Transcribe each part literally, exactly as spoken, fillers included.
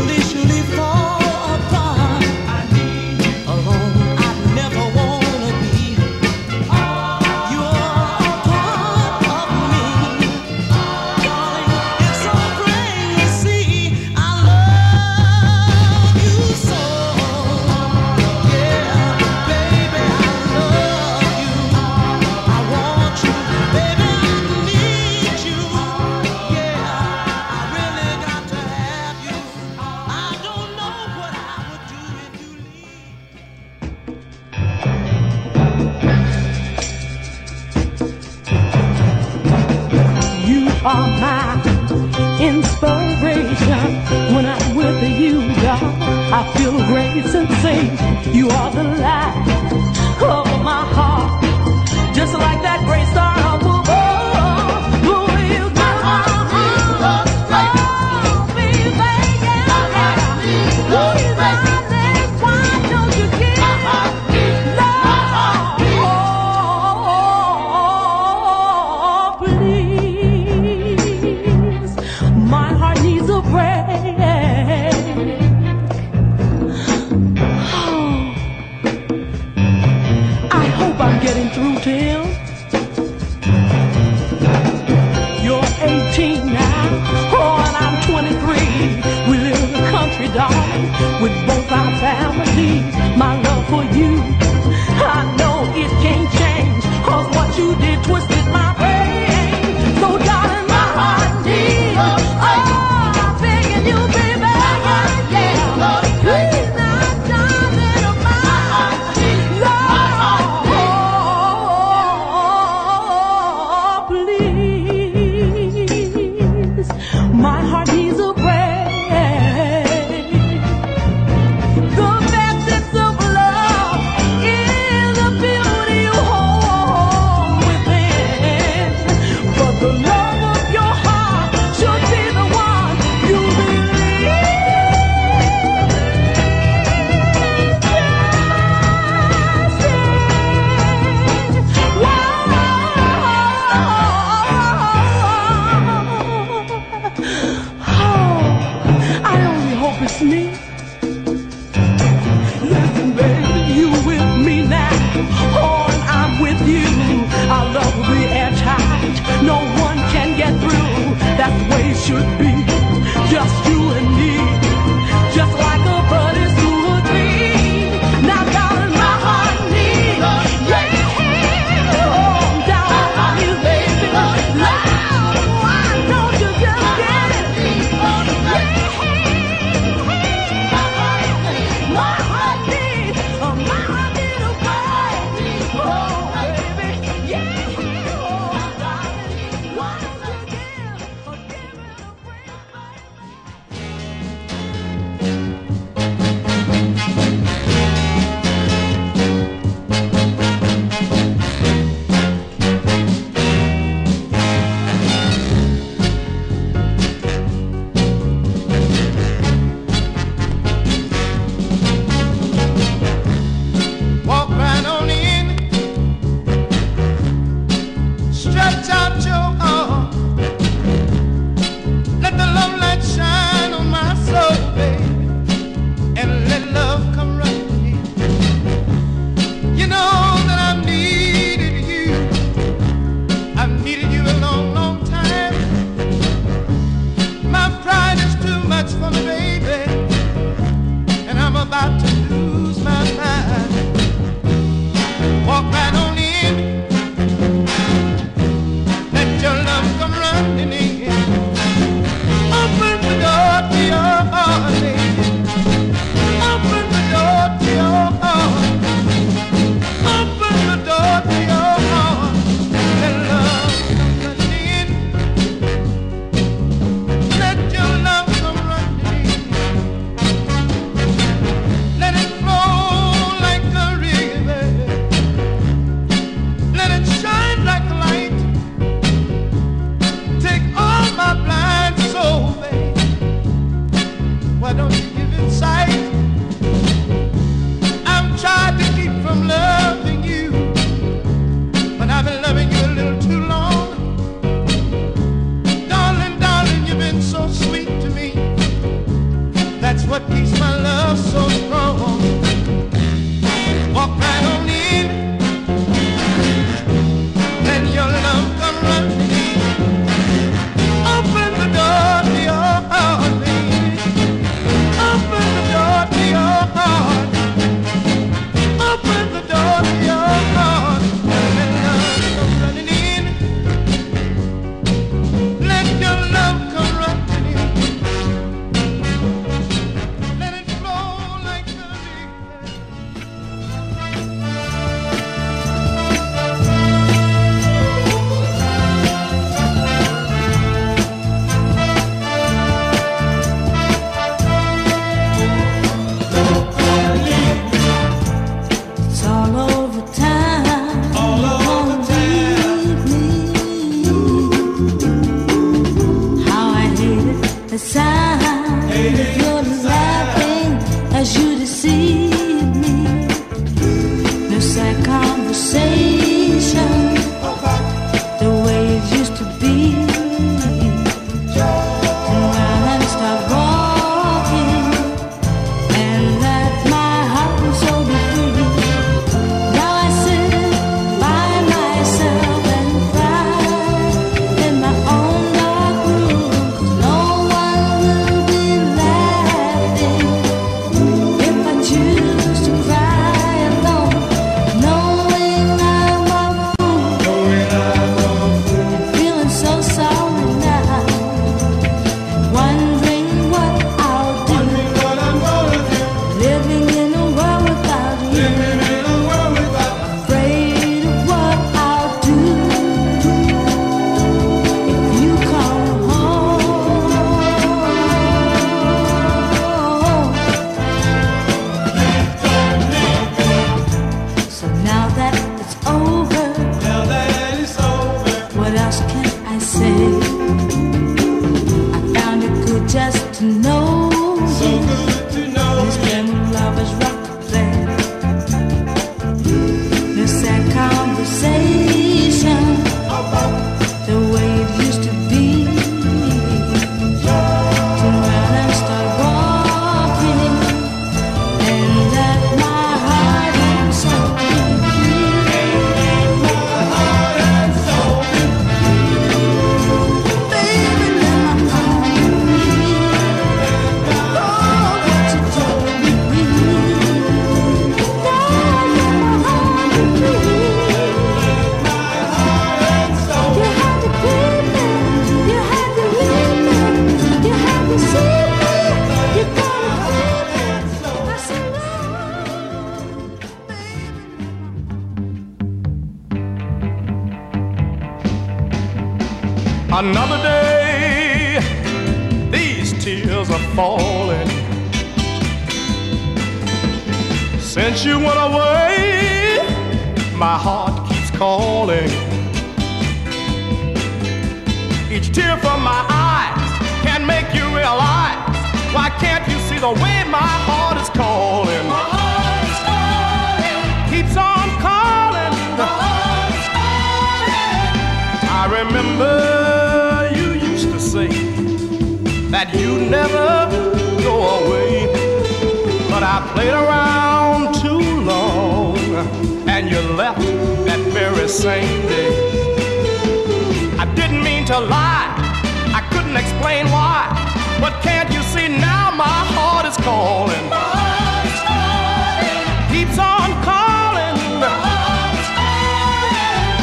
are my inspiration. When I'm with you, God, I feel a great sensation. You are the light of my heart, just like that great star up above. Who you got? Getting through to him. You're eighteen now, oh, and I'm twenty-three. We live in the country, darling, with both our families. My love for you, I know it can't change, 'cause what you did twisted my brain. So darling, my heart needs, oh, I'm begging you, baby, yeah, yeah. Please now, darling, of my love. My heart needs a break. The baptism of love is the beauty you hold within. But the love of your heart should be the one you believe. It's me. Listen, baby, you with me now. Oh, and I'm with you. Our love will be airtight. No one can get through. That's the way it should be. Just you and me. Just like a buddy to a tree. Now, darling, my heart needs. Yeah. Oh, down on you, baby. Love, why don't you just get it? Yeah. what keeps my love so strong. Walk right on in, and your love come running in. Open the door to your heart, baby. Open the door to your heart. Open the door to your heart, and love come running in. Let your love come running in. Let it flow like a It's all over time. All over leave me. How I hated the sound of your laughing as you deceive me. No sad conversation, the way it used to be. Turn around and start walking, and let my heart and soul be free. Now I sit by myself and cry in my own dark room. 'Cause no one will be laughing if I choose to cry alone, knowing I'm a fool, feeling so sorry now, wondering what I'll do, living in a world without you, afraid of what I'll do if you come home. So now that it's over, what else can I say? I found it good just to know this game of lovers rock to play. No sad conversation, the way it used to be. Turn around and start walking, and let my heart and soul be free. Baby, let my heart be free. Oh, what you told me. Now let my heart be free. You had to keep me, you had to leave me, you had to see me, you gotta keep me. I said, Another day, these tears are falling. Since you went away, my heart keeps calling. Each tear from my eyes can make you realize, why can't you see the way my heart is calling? My heart is calling. Keeps on calling. My heart is calling. I remember you used to say that you'd never go away, but I played around too long, and you left that very same day. I didn't mean to lie, I couldn't explain why, but can't you see now my heart is calling? My heart is calling. Keeps on calling. My heart is calling.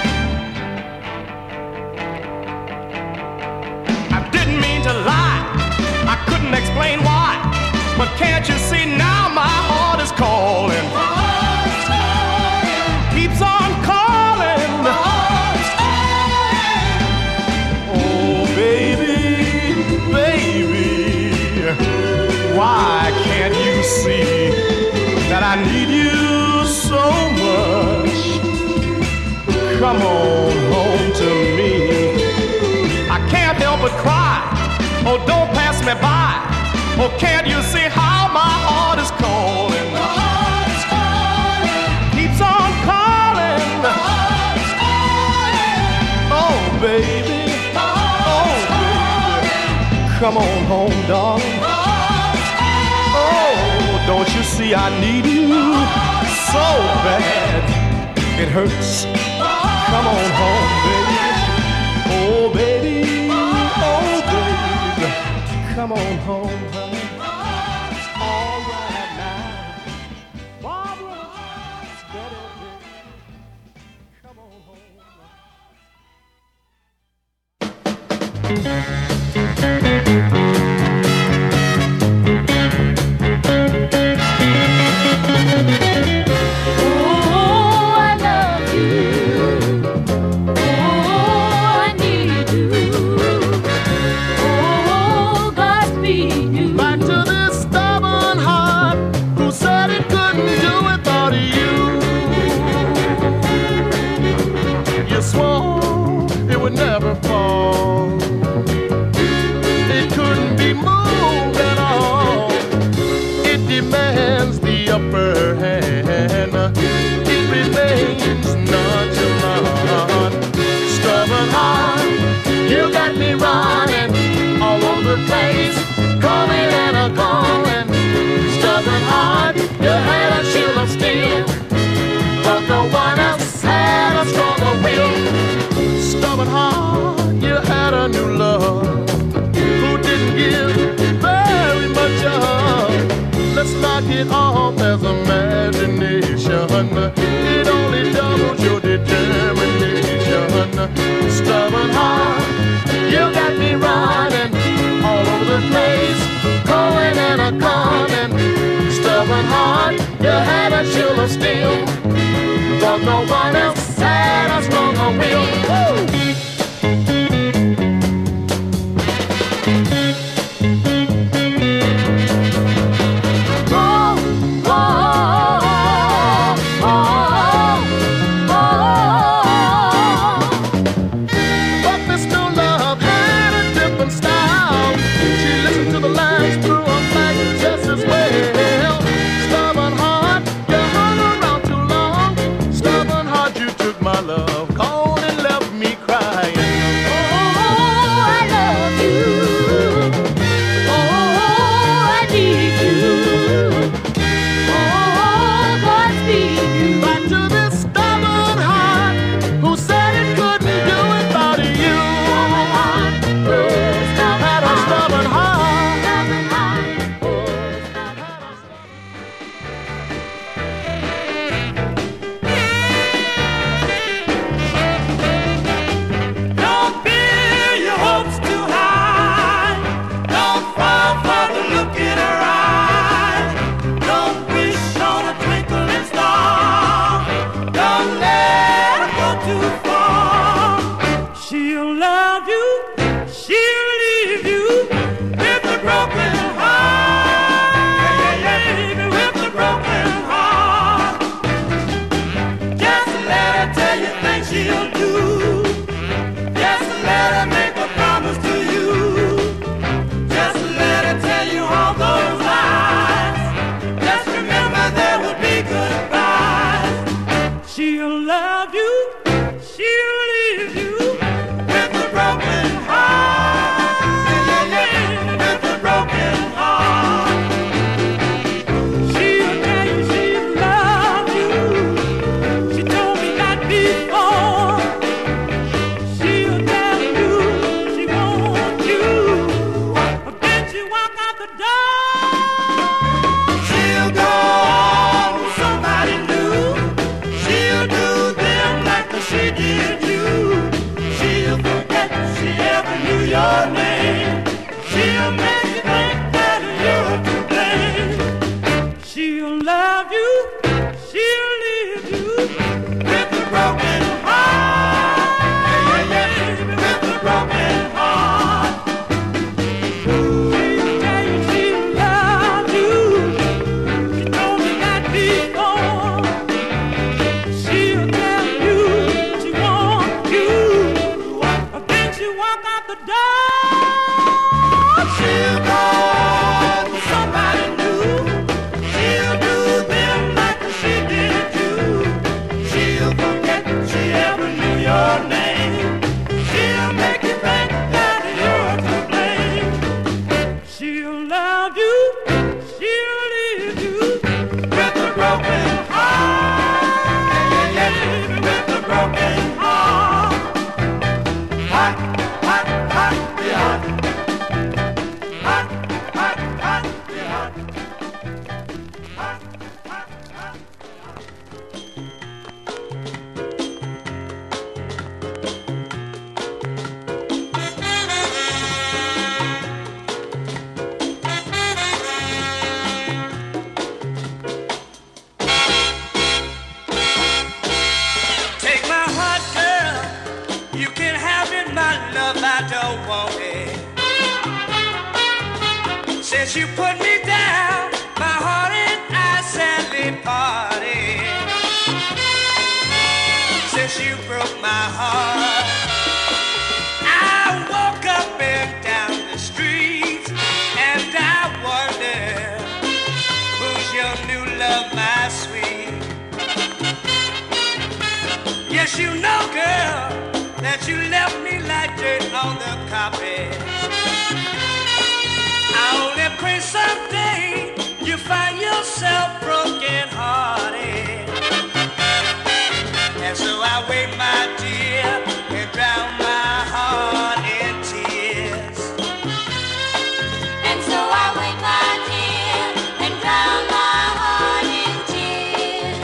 I didn't mean to lie, I couldn't explain why, but can't you see now my heart is calling? My heart is calling. Keeps on calling. My heart is calling. Oh baby, baby, why can't you see that I need you so much? Come on home to me. I can't help but cry. Oh, don't pass me by. Oh, can't you see how my heart is calling? My heart is calling. Keeps on calling. My heart is calling. Oh, baby. My heart oh, baby. Come on home, darling. My heart is calling. Don't you see I need you so bad? It hurts. Come on home, baby. Oh, baby. Oh, baby. Come on home, honey. It's all right now. Barbara, it's better, baby. Come on home. Never fall. It couldn't be moved at all. It demands the upper hand. It remains nonchalant. Stubborn heart, you got me running all over the place, calling and a calling. Stubborn heart, you had a shield of steel, but no one else had a stronger will. Stubborn heart, you had a new love who didn't give very much of. Let's knock it off as imagination. It only doubles your determination. Stubborn heart, you got me running all over the place, going and a coming. Stubborn heart, you had a chill of steel, but no one else had a stronger will. Woo! She'll Since you put me down, my heart and I sadly parted. Since you broke my heart, I walk up and down the street, and I wonder who's your new love, my sweet. Yes, you know, girl, that you left me like dirt on the carpet. I only pray someday you find yourself broken hearted. And so I wait, my dear, and drown my heart in tears. And so I wait, my dear, and drown my heart in tears.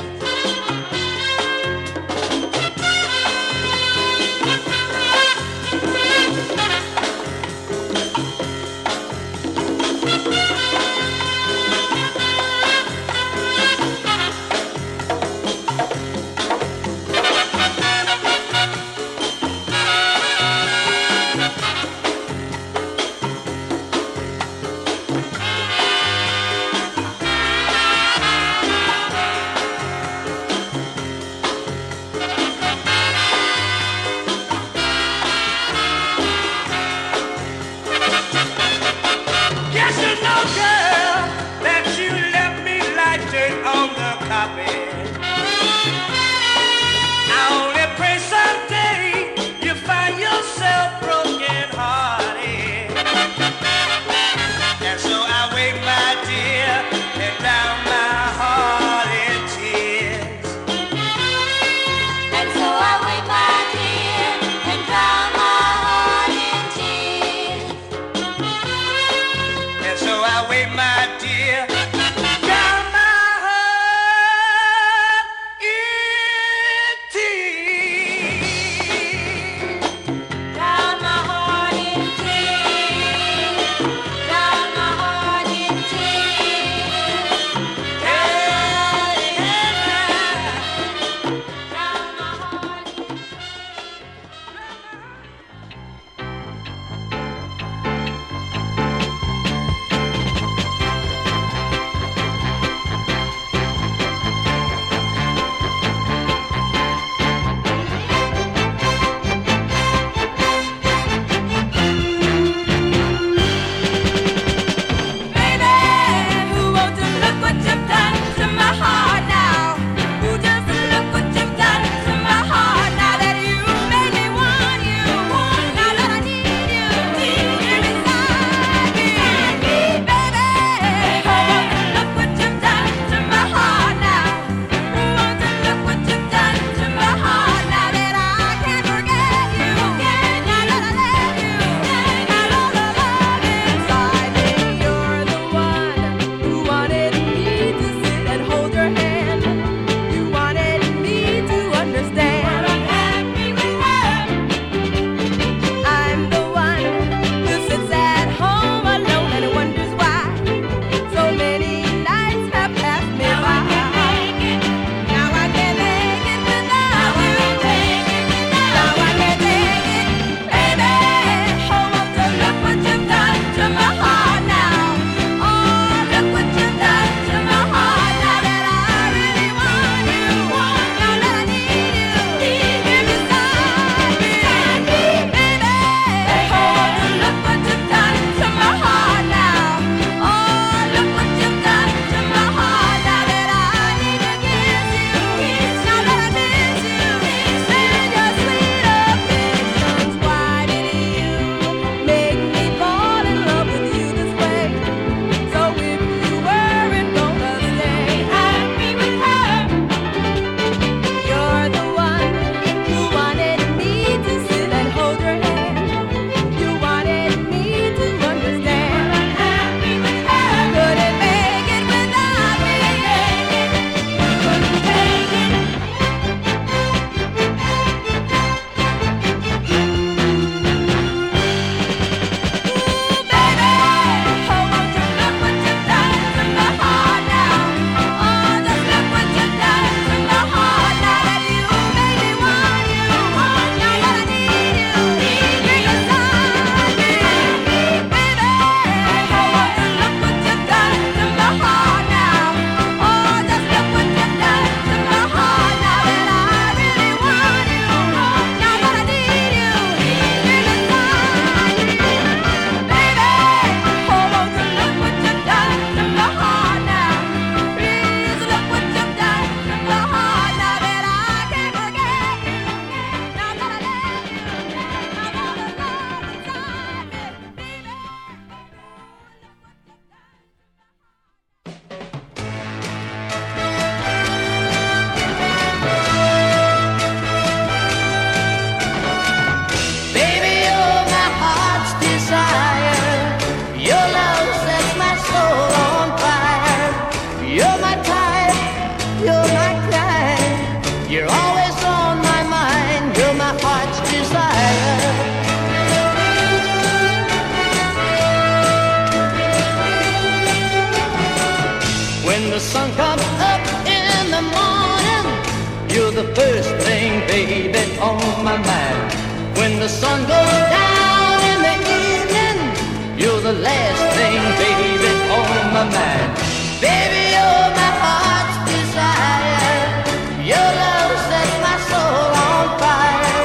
the sun comes up in the morning, you're the first thing, baby, on my mind. When the sun goes down in the evening, you're the last thing, baby, on my mind. Baby, you're my heart's desire. Your love sets my soul on fire.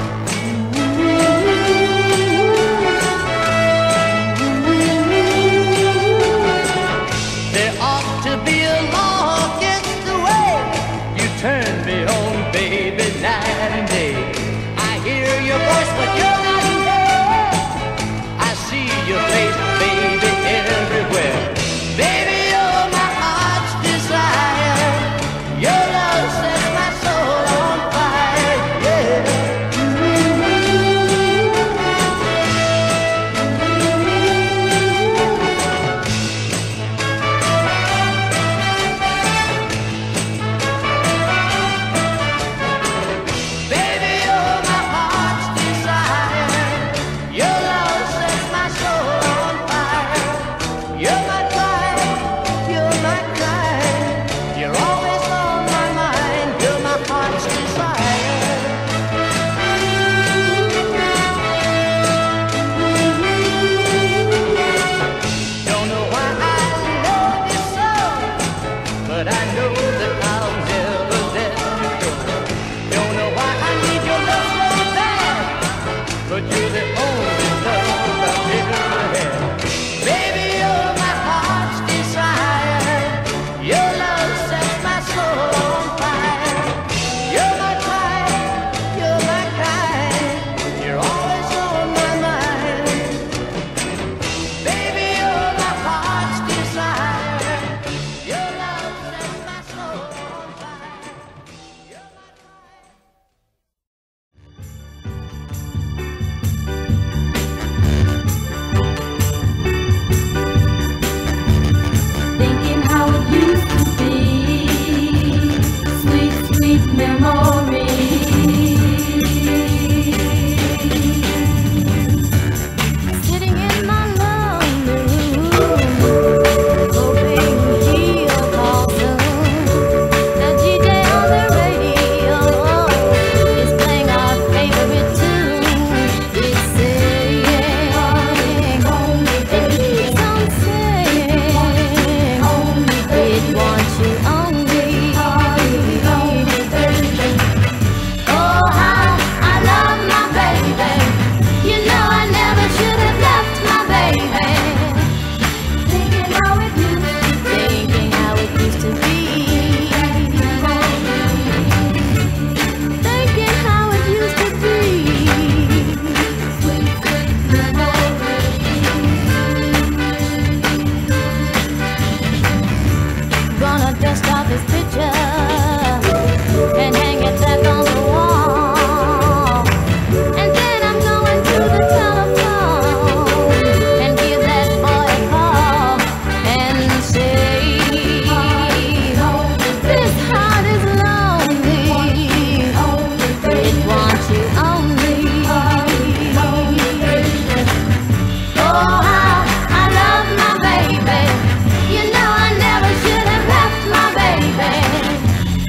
There ought to be a law against the way you turn me on, baby, night and day. I hear your voice, but you're not there. I see your face, baby, everywhere. Baby, you're my heart's desire. Your love sets my soul on fire, yeah. Baby, you're my heart's desire. Your love sets my soul on fire. You're my kind, you're my kind. You're always on my mind. You're my heart's desire. Don't know why I love you so, but I know that I'll never let you go. Don't know why I need your love so bad, but you're the only love I've ever had. Baby, you're my heart's desire. Your love sets my soul on fire. You're my kind, you're my kind. You're always on my mind. Baby, you're my heart's desire. Your love sets my soul on fire. You're my Thinking how it used to be, sweet, sweet memories. Sitting in my lonely room, hoping he'll call soon. The D J on the radio is playing our favorite tune. It's saying, it keeps on saying, it wants you only. Oh, how I love my baby. You know I never should have left my baby. Thinking how it used to be. Thinking how it used to be. Thinking how it used to be. Sweet, sweet memories. Gonna dust off his picture and hang it back on the wall. And then I'm going to the telephone and give that boy a call and say, this heart is lonely. It wants you only. Oh, how I love my baby. You know I never should have left my baby.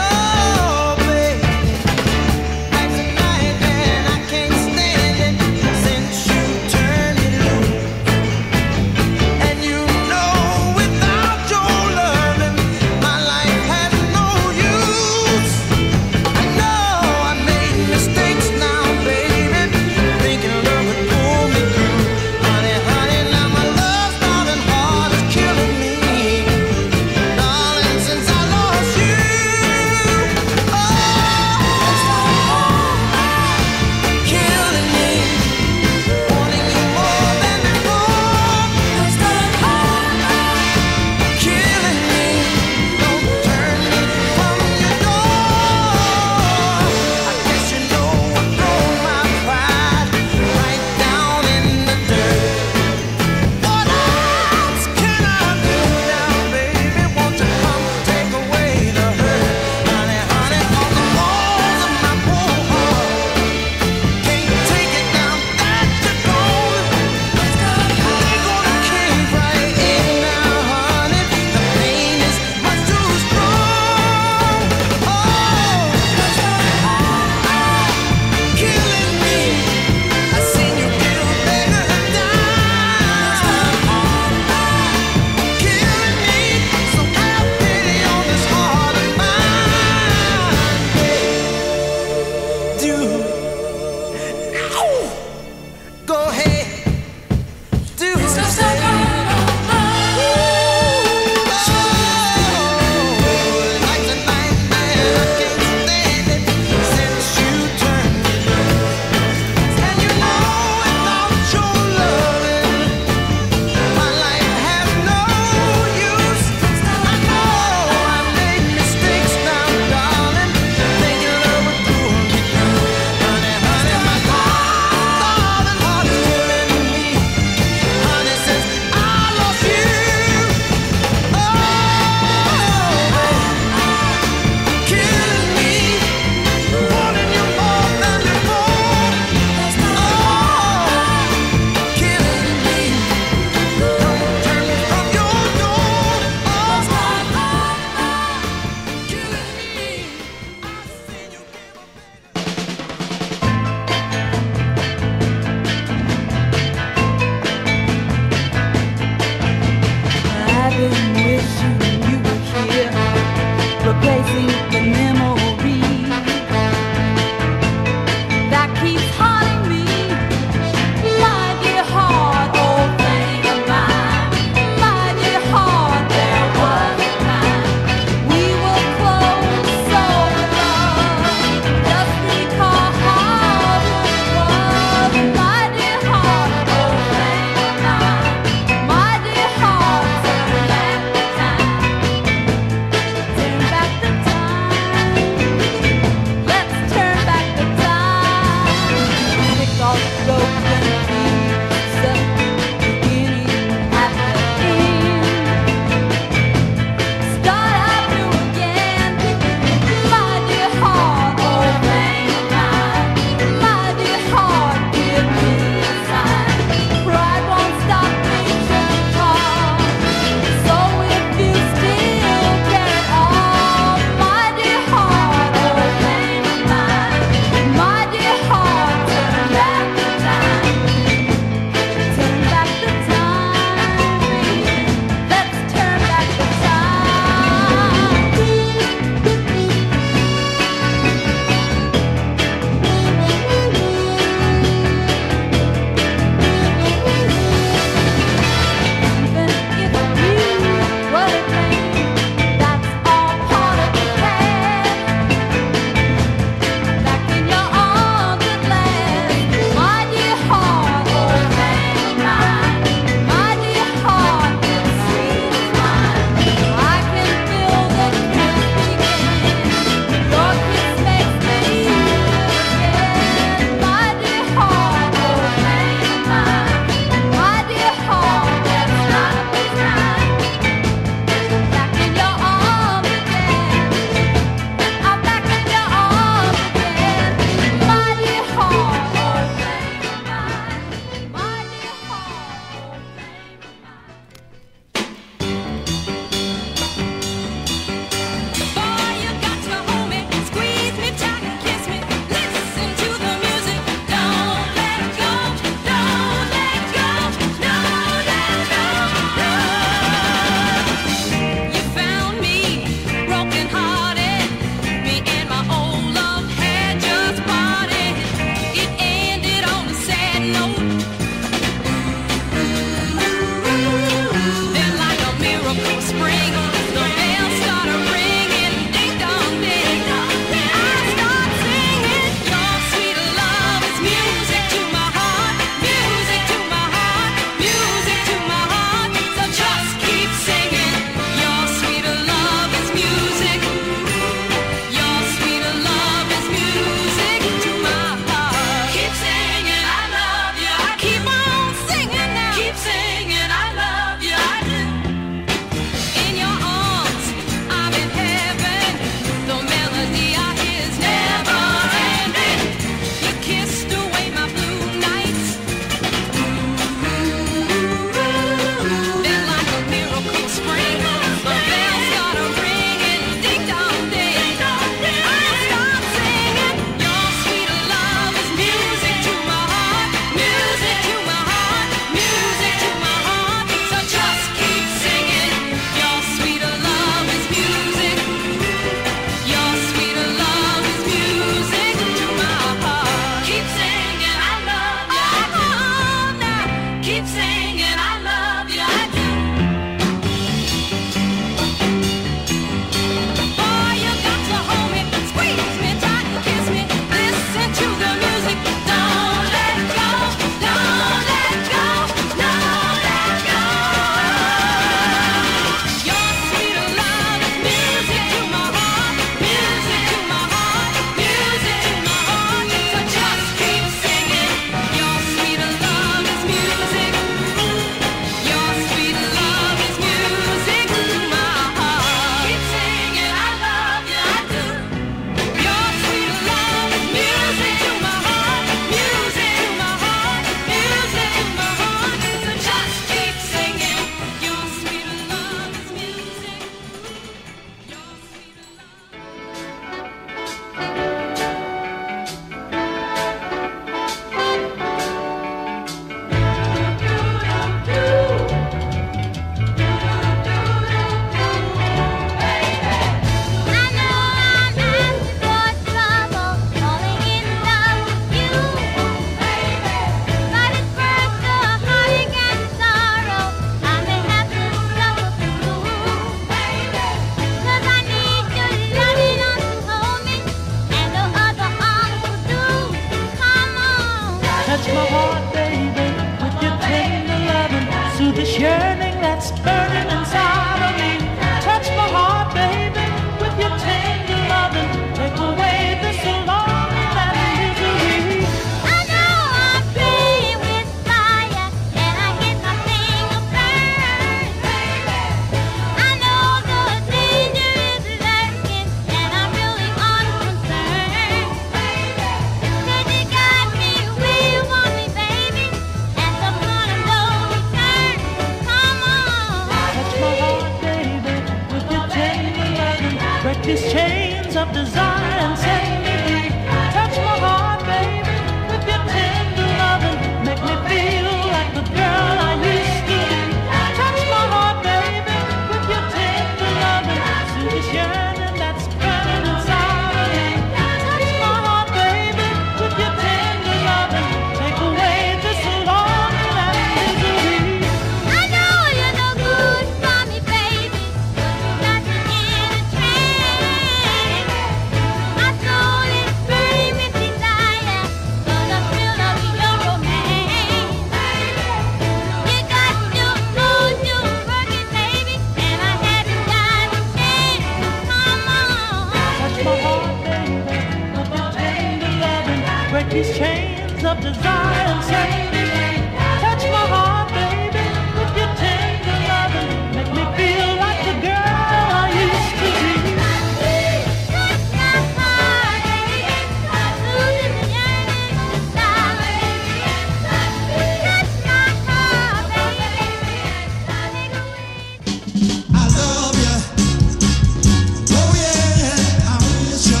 these chains of desire and set me free. Touch my heart, baby, with your tender loving. Make me feel like the girl I used to be. Touch my heart, baby, with your tender loving. Soothe this yearning that's burning inside of me. Touch my heart, baby, with your tender loving. Take away this longing and misery. I know you're no good for me, baby. Not to get a train. My soul is burning with desire for the thrill of your romance. You got to go to work it, baby, and I haven't got a chance. Come on. Touch my heart, baby, with your tender loving. Break these chains of desire and set me free. Touch my heart, baby, with your tender loving. Make me feel like the girl I used to be. Touch my heart, baby. Losing the yearning inside. Touch my heart, baby. Take away. I love you. Oh yeah, I miss you.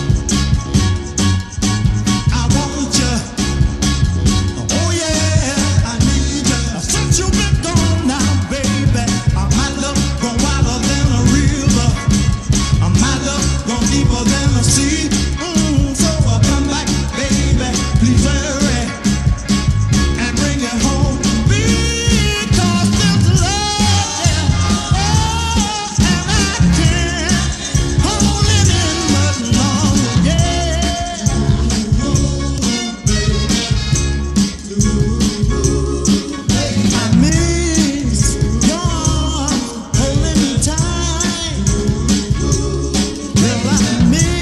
I want you. Oh yeah, I need you. Since you've been gone now, baby, my love gone wilder than a river. My love gone deeper than the sea. Mm, so uh, come back, baby, please hurry and bring it home to me. 'Cause this love, yeah, oh, and I can't hold it in much longer, yeah. I miss your arms holding me tight. Well, I miss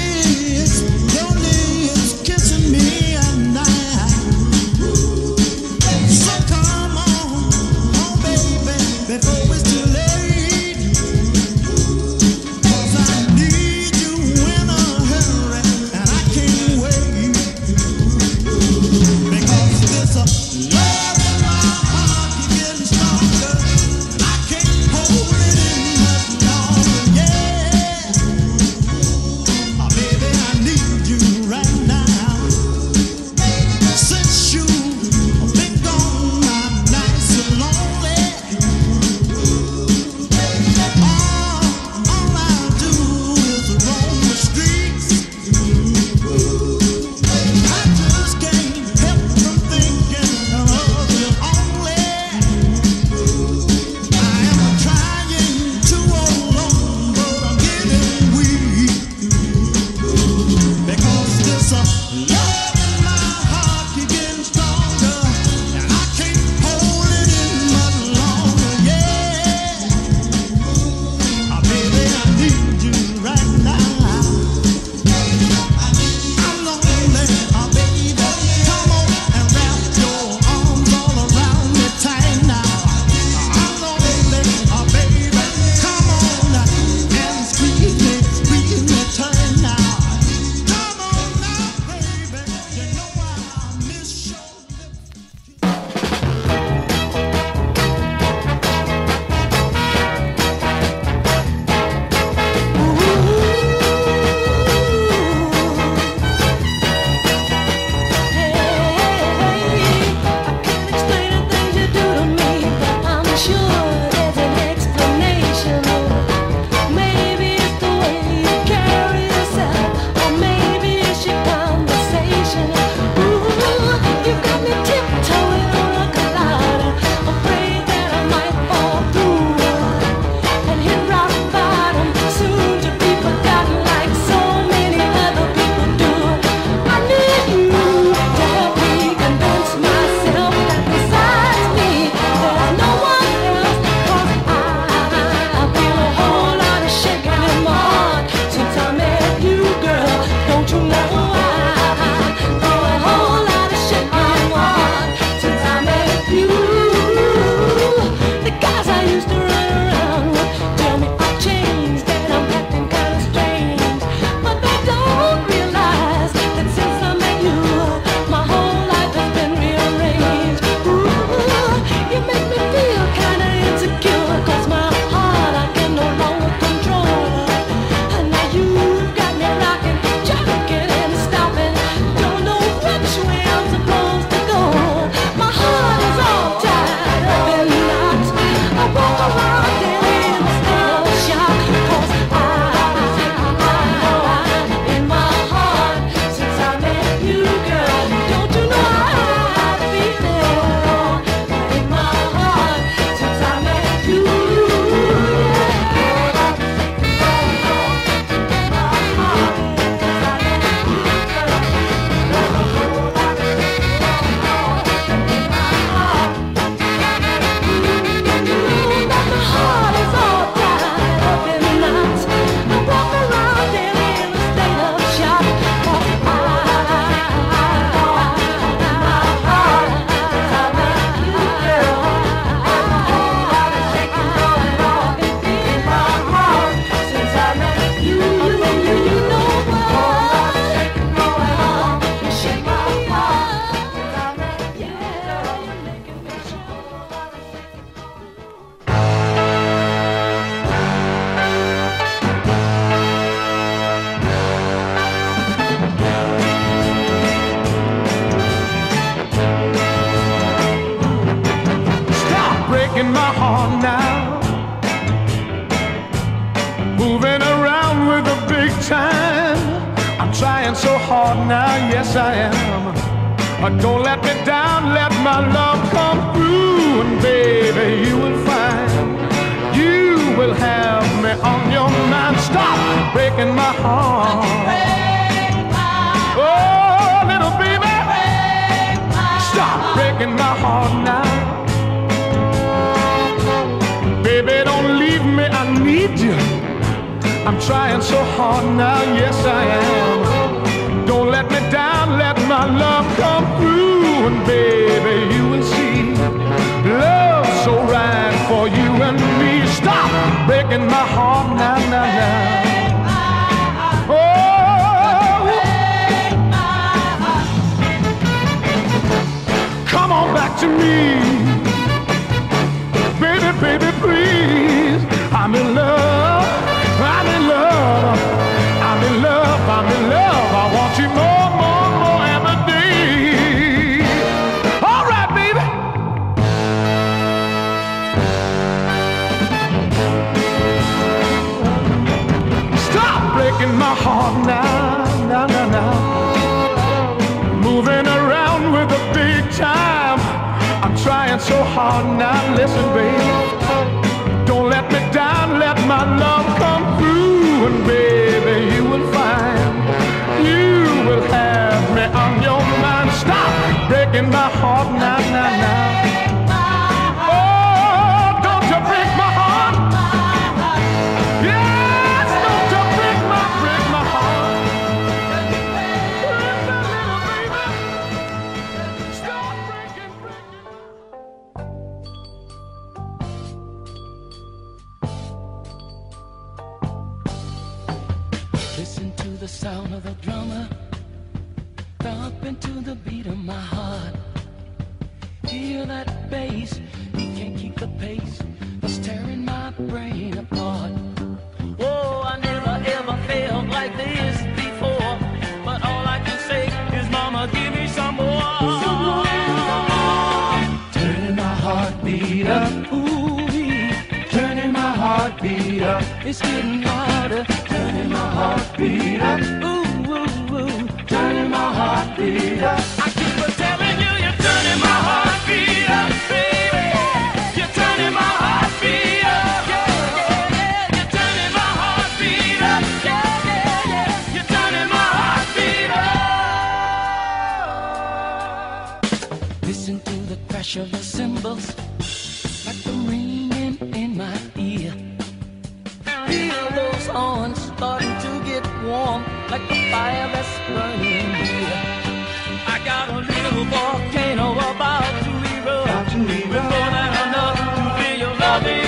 time. I'm trying so hard now, yes I am. But don't let me down, let my love come through. And baby, you will find you will have me on your mind. Stop breaking my heart. Oh, little baby, stop breaking my heart now. Baby, don't leave me, I need you. I'm trying so hard now, yes I am. Don't let me down, let my love come through. And baby, you will see love so right for you and me. Stop breaking my heart now, now, now. Oh, come on back to me. Baby, baby, please. I'm in love, I'm in love, I'm in love, I'm in love. I want you more, more, more every day. All right, baby. Stop breaking my heart now, now, now, now. Moving around with a big time. I'm trying so hard now, listen, baby. Don't let me down, let my love come through. And baby, you will find you will have me on your mind. Stop breaking my heart now, now, now. Oh, don't you break my heart. Yes, don't you break my, break my heart. Stop breaking, breaking. Listen to the sound of the drummer, thump into the beat of my heart. Hear that bass, you can't keep the pace, it's tearing my brain apart. Oh, I never ever felt like this before, but all I can say is, Mama, give me some more. Turning my heartbeat up, ooh, turning my heartbeat up, it's getting louder. Turning my heartbeat up, ooh, ooh, ooh, turning my heartbeat up. I keep on telling you, you're turning my heartbeat up, baby. You're turning my heartbeat up, yeah, yeah, yeah. You're turning my heartbeat up, yeah, yeah, yeah. You're turning my heartbeat up. Listen to the crash of the cymbals, like the ringing in my ear. Feel those horns starting to get warm, like the fire that's burning here. I got a little volcano about to erupt, more than enough to feel your loving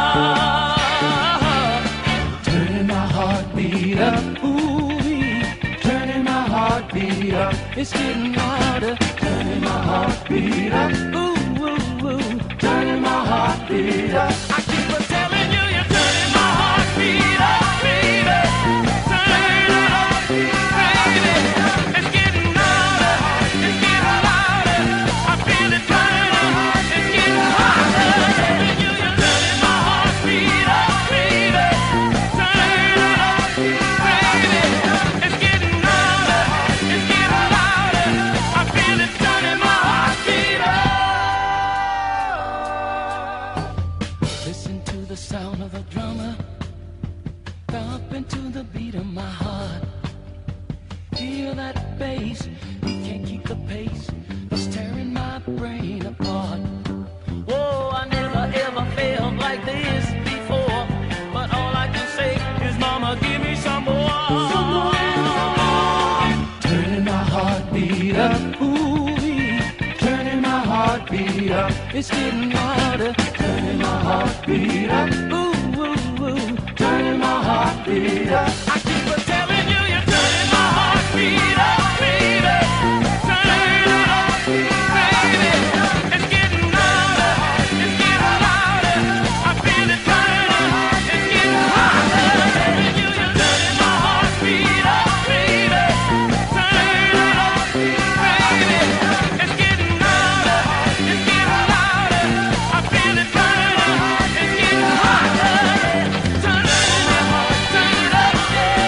come. Turning my heartbeat up, ooh, turning my heartbeat up, it's getting louder. Turning my heartbeat up, ooh, ooh, ooh, turning my heartbeat up. I keep on telling you, you're turning my heartbeat up, baby. Turn it up, baby. It's getting louder, it's getting louder. I feel it burning, it's getting hotter. You, you're turning my heartbeat up, baby. Turn it up, baby. It's getting louder, it's getting louder. I feel it turning my heartbeat up. Listen to the sound of the drummer, thump into the beat of my heart. Hear that bass, you can't keep the pace, it's tearing my brain apart. Whoa, I never ever felt like this before, but all I can say is, Mama, give me some more. Some more. Turning my heartbeat up, ooh, turning my heartbeat up, it's getting louder. Turning my heartbeat up, ooh, ooh, ooh, turning my heartbeat up. I keep on telling you, you're turning my heartbeat up, baby. Turn it up, baby. It's getting louder, it's getting louder. I feel it burning, it's getting hotter. You, you're turning my heartbeat up, baby. Turn it up, baby. It's getting louder, it's getting louder. I feel it burning, it's getting hotter. Turn it up, turn it up, yeah.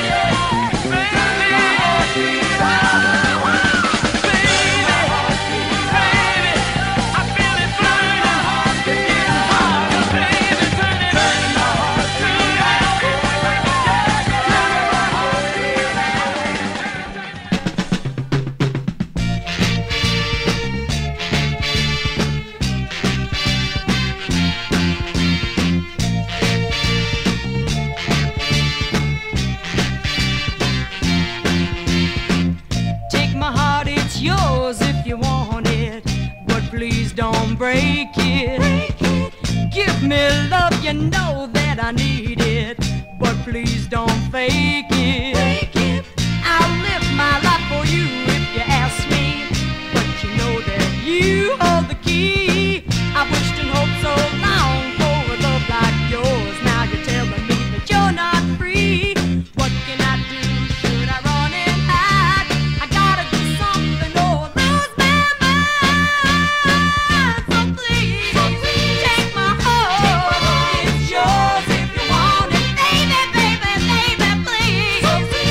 don't break it. Give me love, you know that I need it, but please don't fake it. I'll live my life for you if you ask me, but you know that you hold the key. I wished and hoped so long for a love like yours. Now you're telling me that you're not free. What can I do? Should I run and hide? I gotta do something or lose my mind. So please, take my heart. It's yours if you want it, baby, baby, baby, please.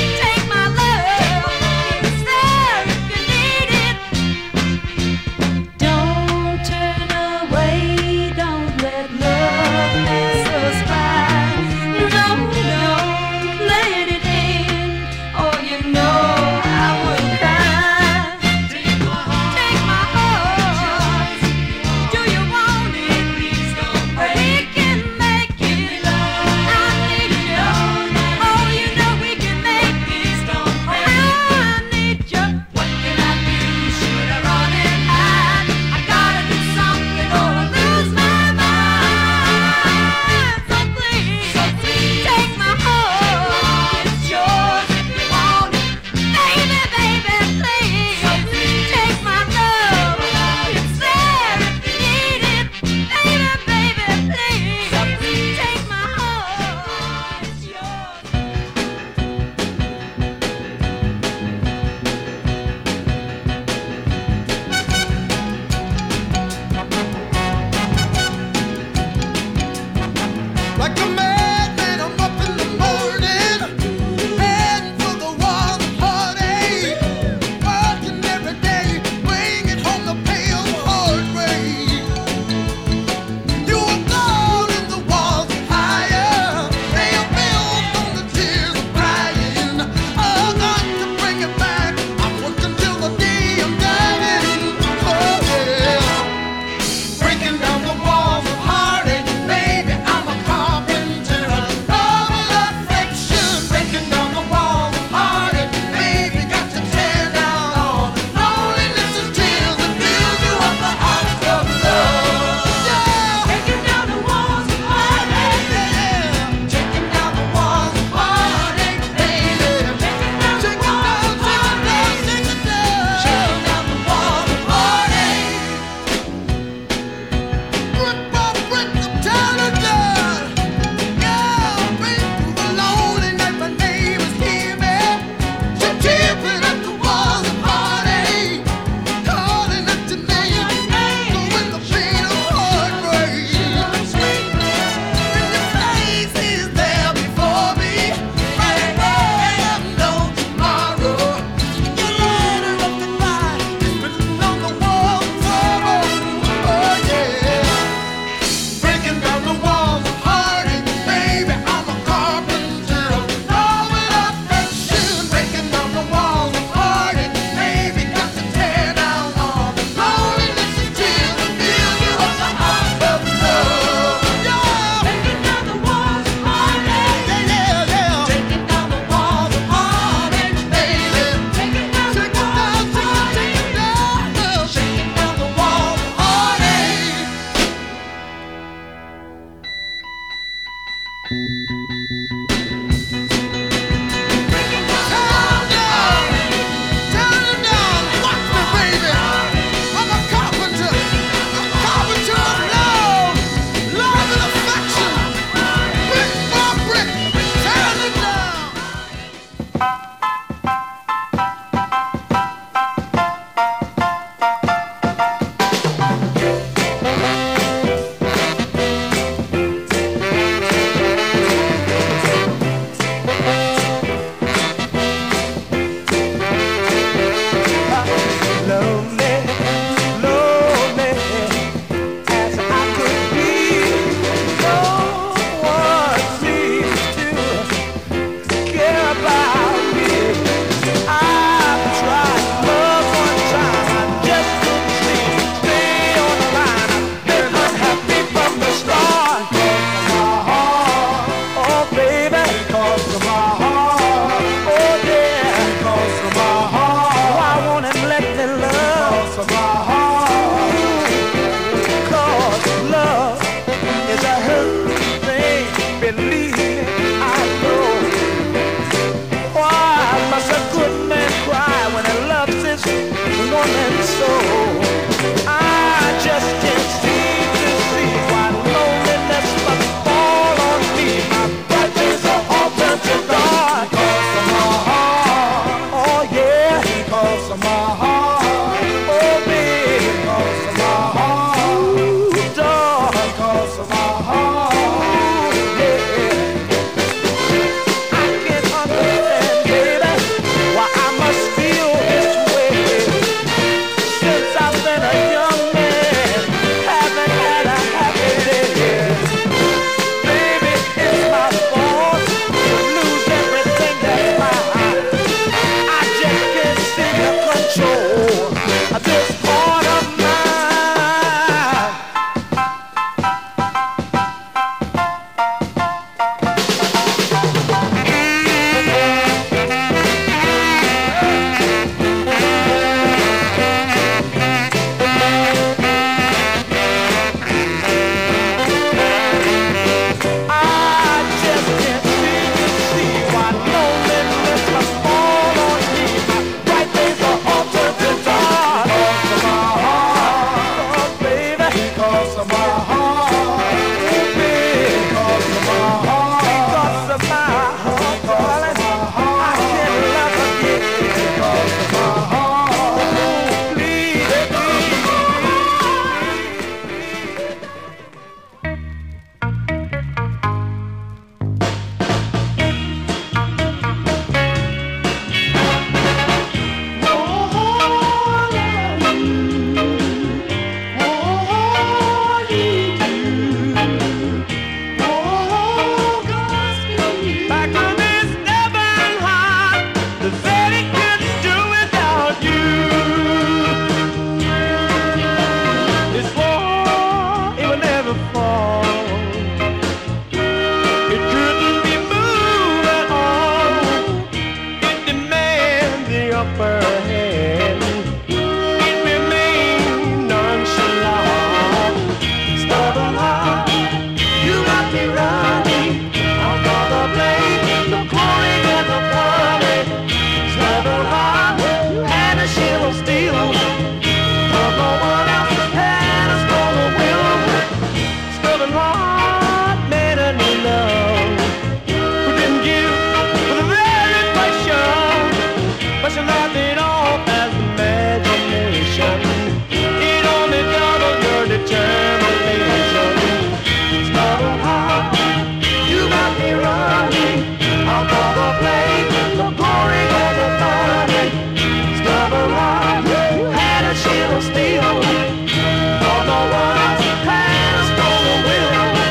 upper hand. It remained nonchalant. Stubborn heart, you got me running. I'm gonna play the glory and the party. Stubborn heart, you had a shell of steel. But no one else had a stronger will. Stubborn heart, made a new love. Who didn't give for the very question, but she laughed it off as imagination. It only doubled your determination. Stubborn heart, you got me running. I'm gonna play the glory and the money. Stubborn heart, you had a shield of steel. For no one else had a stronger will.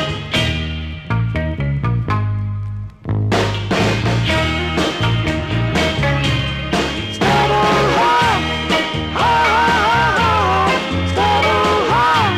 Stubborn heart, heart, stubborn heart,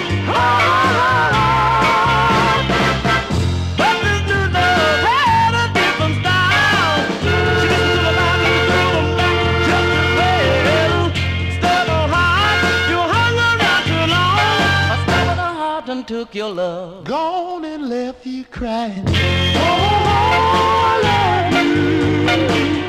heart. But this new love had a different style. She listened to the line and threw them back just as well. Stubborn heart, you hung around too long. A stubborn heart done took your love. Gone and left you crying. Oh, I love you.